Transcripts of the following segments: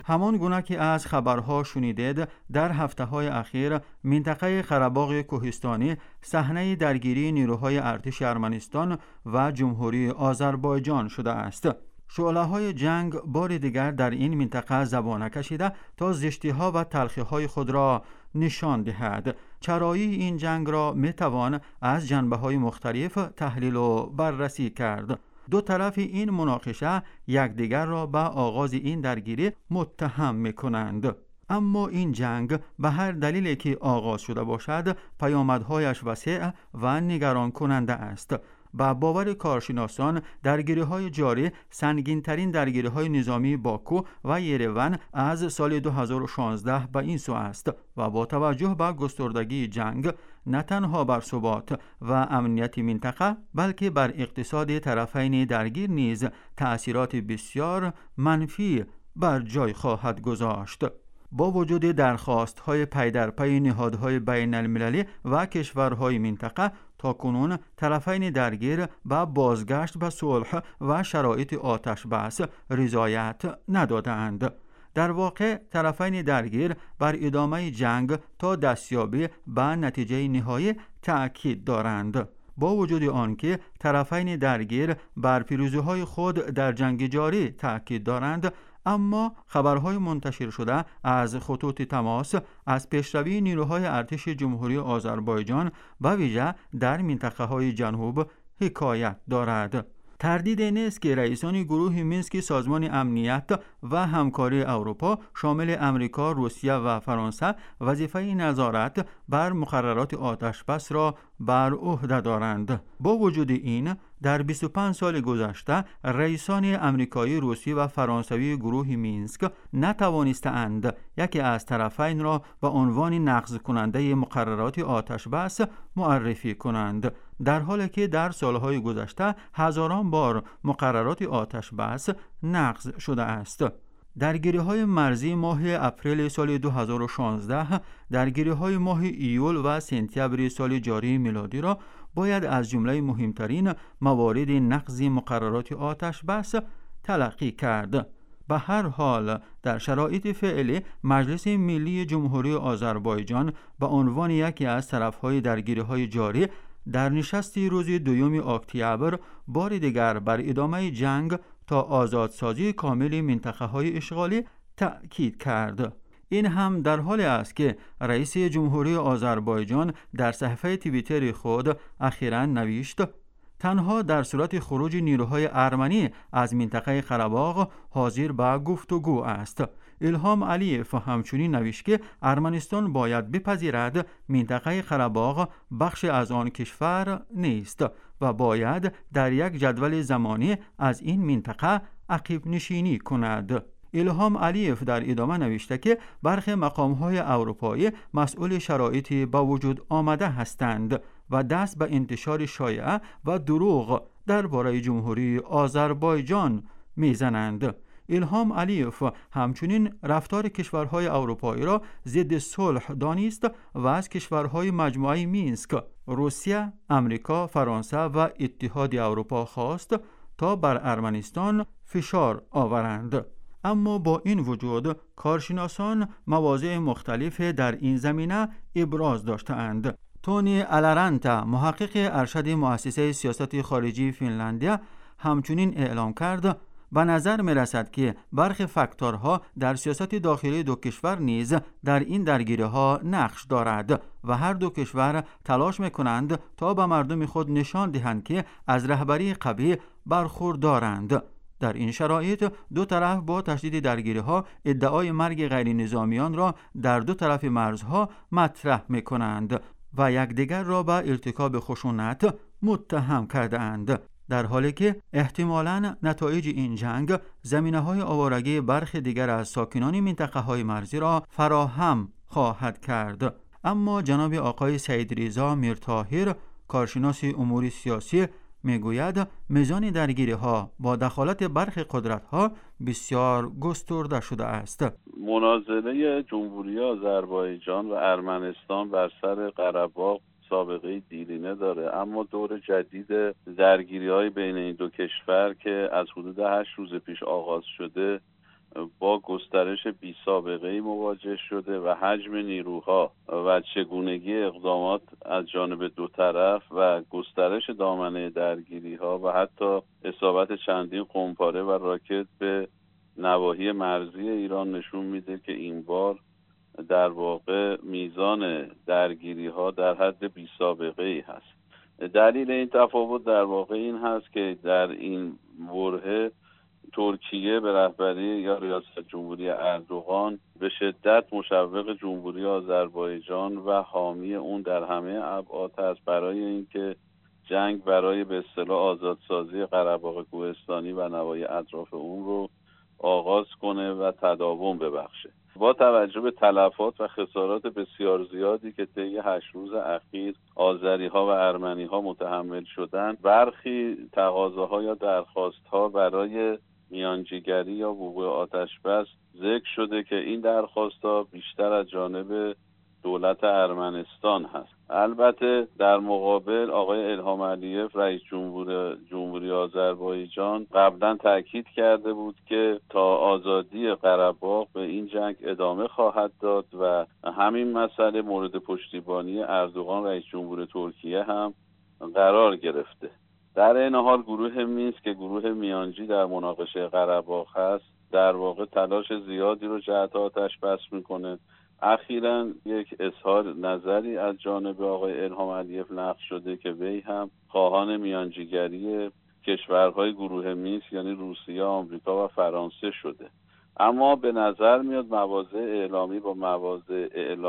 همان گونه که از خبرها شنیدید، در هفته‌های اخیر منطقه قره‌باغ کوهستانی صحنه درگیری نیروهای ارتش ارمنستان و جمهوری آذربایجان شده است. شعله‌های جنگ بار دیگر در این منطقه زبانه کشیده تا زشتی‌ها و تلخی‌های خود را نشان دهد. چرایی این جنگ را می‌توان از جنبه‌های مختلف تحلیل و بررسی کرد. دو طرف این مناقشه یکدیگر را به آغاز این درگیری متهم می‌کنند. اما این جنگ به هر دلیلی که آغاز شده باشد، پیامدهایش وسیع و نگران کننده است. با باور کارشناسان، درگیری‌های جاری سنگین‌ترین درگیری‌های نظامی باکو و یریون از سال 2016 به این سو است و با توجه به گستردگی جنگ نه تنها بر ثبات و امنیت منطقه بلکه بر اقتصاد طرفین درگیر نیز تأثیرات بسیار منفی بر جای خواهد گذاشت. با وجود درخواست‌های پی در پی نهادهای بین المللی و کشورهای منطقه، تاکنون طرفین درگیر به بازگشت به صلح و شرایط آتش بس رضایت ندادند. در واقع طرفین درگیر بر ادامه جنگ تا دستیابی به نتیجه نهایی تأکید دارند. با وجود آنکه طرفین درگیر بر پیروزی‌های خود در جنگ جاری تأکید دارند، اما خبرهای منتشر شده از خطوط تماس از پیشروی نیروهای ارتش جمهوری آذربایجان به ویژه در منطقه‌های جنوب حکایت دارد. تردید نیست که رئیسان گروه مینسک سازمان امنیت و همکاری اروپا شامل امریکا، روسیه و فرانسه وظیفه نظارت بر مقررات آتشبس را بر عهده دارند. با وجود این، در 25 سال گذشته رئیسان امریکایی، روسی و فرانسوی گروه مینسک نتوانستند یکی از طرفین را به عنوان نقض کننده مقررات آتشبس معرفی کنند، در حالی که در سالهای گذشته هزاران بار مقررات آتشبس نقض شده است. درگیری‌های مرزی ماه اپریل سال 2016، درگیری‌های ماه ایول و سپتامبر سال جاری میلادی را باید از جمله مهمترین موارد نقض مقررات آتشبس تلقی کرد. به هر حال در شرایط فعلی مجلس ملی جمهوری آذربایجان به عنوان یکی از طرف‌های درگیری‌های جاری در نشستی روز 2 اکتبر بار دیگر بر ادامه جنگ تا آزادسازی کامل منطقه‌های اشغالی تأکید کرد. این هم در حالی است که رئیس جمهوری آذربایجان در صفحه توییتر خود اخیراً نوشت: تنها در صورت خروج نیروهای ارمنی از منطقه قره‌باغ حاضر به گفتگو است. ایلهام علیف همچنین نوشت که ارمنستان باید بپذیرد منطقه قره‌باغ بخش از آن کشور نیست و باید در یک جدول زمانی از این منطقه عقب نشینی کند. ایلهام علیف در ادامه نوشته که برخی مقام‌های اروپایی مسئول شرایط به وجود آمده هستند و دست به انتشار شایعه و دروغ درباره جمهوری آذربایجان میزنند. ایلهام علیف همچنین رفتار کشورهای اروپایی را ضد صلح دانست و از کشورهای مجموعه مینسک، روسیه، امریکا، فرانسه و اتحاد اروپا خواست تا بر ارمنستان فشار آورند. اما با این وجود کارشناسان مواضع مختلف در این زمینه ابراز داشتند. تونی الارانتا، محقق ارشد مؤسسه سیاست خارجی فنلاندیا، همچنین اعلام کرد به نظر می رسد که برخی فاکتورها در سیاست داخلی دو کشور نیز در این درگیری‌ها نقش دارد و هر دو کشور تلاش می کنند تا به مردم خود نشان دهند که از رهبری قوی برخوردارند. در این شرایط دو طرف با تشدید درگیری‌ها ادعای مرگ غیر نظامیان را در دو طرف مرزها مطرح می کنند و یکدیگر را به ارتکاب خشونت متهم کرده‌اند، در حالی که احتمالاً نتایج این جنگ زمینه‌های آوارگی برخی دیگر از ساکنان منطقه‌های مرزی را فراهم خواهد کرد. اما جناب آقای سعید رضا میرطاهر، کارشناس امور سیاسی، میگوید میزان درگیری‌ها با دخالت برخی قدرت‌ها بسیار گسترده شده است. مناظره جمهوری آذربایجان و ارمنستان بر سر قره‌باغ سابقه دیرینه داره، اما دور جدید درگیری‌های بین این دو کشور که از حدود 8 روز پیش آغاز شده با گسترش بی‌سابقه‌ای مواجه شده و حجم نیروها و چگونگی اقدامات از جانب دو طرف و گسترش دامنه درگیری‌ها و حتی اصابت چندین قمپاره و راکت به نواحی مرزی ایران نشون میده که این بار در واقع میزان درگیری‌ها در حد بی‌سابقه‌ای هست. دلیل این تفاوت در واقع این هست که در این برهه ترکیه به رهبری یا ریاست جمهوری اردوغان به شدت مشوق جمهوری آذربایجان و حامی اون در همه ابعاد است برای اینکه جنگ برای به اصطلاح آزادسازی قره‌باغ کوهستانی و نواحی اطراف اون رو آغاز کنه و تداوم ببخشه. با توجه به تلفات و خسارات بسیار زیادی که طی 8 روز اخیر آذری‌ها و ارمنی‌ها متحمل شدند، برخی تقاضاها یا درخواست‌ها برای میانجیگری یا وقوع آتش‌بس ذکر شده که این درخواست‌ها بیشتر از جانب دولت ارمنستان هست. البته در مقابل آقای الهام علیف رئیس جمهوری آذربایجان قبلا تاکید کرده بود که تا آزادی قره‌باغ به این جنگ ادامه خواهد داد و همین مسئله مورد پشتیبانی اردوغان رئیس جمهور ترکیه هم قرار گرفته. در این حال گروه مینسک که گروه میانجی در مناقشه قره‌باغ هست در واقع تلاش زیادی رو جهت آتش بس میکنه. اخیراً یک اظهار نظری از جانب آقای الهام علیف نقل شده که وی هم خواهان میانجیگری کشورهای گروه مینسک یعنی روسیه، آمریکا و فرانسه شده. اما به نظر میاد مواضع اعلامی با مواضع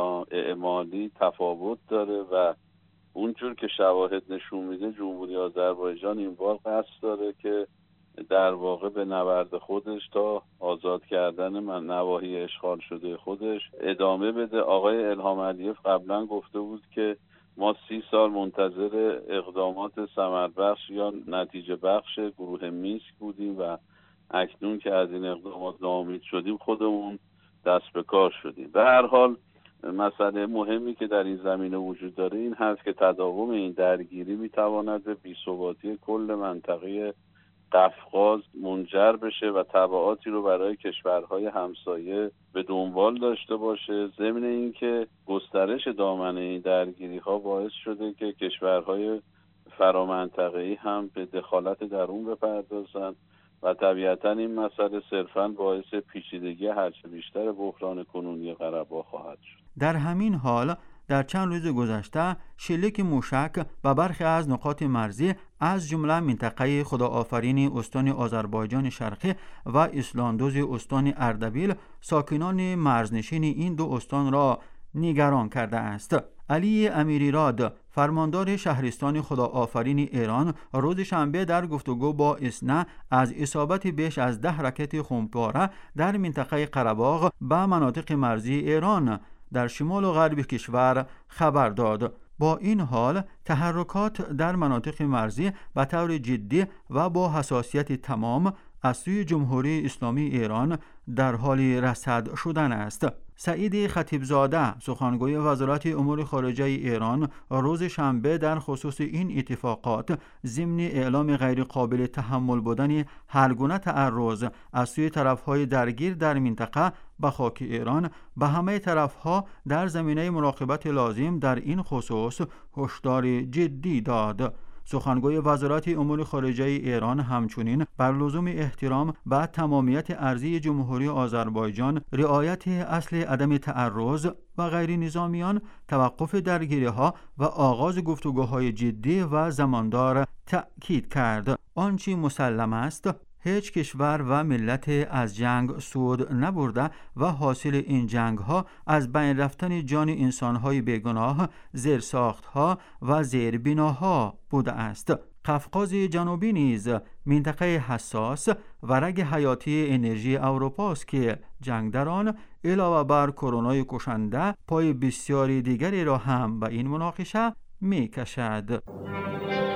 اعمالی تفاوت داره و اونجور که شواهد نشون میده جمهوری آذربایجان این بار قصد داره که در واقع به نبرد خودش تا آزاد کردن نواحی اشغال شده خودش ادامه بده. آقای الهام علیف قبلا گفته بود که ما 30 سال منتظر اقدامات ثمربخش یا نتیجه بخش گروه مینسک بودیم و اکنون که از این اقدامات ناامید شدیم خودمون دست به کار شدیم. به هر حال مسئله مهمی که در این زمینه وجود داره این هست که تداوم این درگیری میتواند به بی‌ثباتی کل منطقه قفقاز منجر بشه و تبعاتی رو برای کشورهای همسایه به دنبال داشته باشه، ضمن اینکه گسترش دامنه این درگیری‌ها باعث شده که کشورهای فرامنطقه‌ای هم به دخالت درون بپردازند و طبیعتاً این مسئله صرفاً باعث پیچیدگی هرچه بیشتر بحران کنونی قره‌باغ خواهد شد. در همین حال در چند روز گذشته شلیک موشک به برخی از نقاط مرزی از جمله منطقه خداآفرین استان آذربایجان شرقی و اسلاندوز استان اردبیل ساکنان مرزنشین این دو استان را نگران کرده است. علی امیریراد فرماندار شهرستان خداآفرین ایران روز شنبه در گفتگو با اسنا از اصابت بیش از 10 راکت خمپاره در منطقه قره‌باغ به مناطق مرزی ایران در شمال و غرب کشور خبر داد. با این حال تحرکات در مناطق مرزی به طور جدی و با حساسیت تمام از سوی جمهوری اسلامی ایران در حال رصد شدن است. سعید خطیبزاده سخنگوی وزارت امور خارجه ایران روز شنبه در خصوص این اتفاقات ضمن اعلام غیر قابل تحمل بودن هر گونه تعرض از سوی طرف‌های درگیر در منطقه به خاک ایران به همه طرف‌ها در زمینه مراقبت لازم در این خصوص هشدار جدی داد. سخنگوی وزارت امور خارجه ایران همچنین بر لزوم احترام به تمامیت ارضی جمهوری آذربایجان، رعایت اصل عدم تعرض و غیر نظامیان، توقف درگیری‌ها و آغاز گفتگوهای جدی و زماندار تأکید کرد. آنچه مسلم است هیچ کشور و ملت از جنگ سود نبرده و حاصل این جنگ‌ها از بین رفتن جان انسان‌های بیگناه، زیرساخت‌ها و زیربناها بوده است. قفقاز جنوبی نیز منطقه حساس و رگ حیاتی انرژی اروپا است که جنگ در آن علاوه بر کرونای کشنده پای بسیاری دیگری را هم به این مناقشه می‌کشد.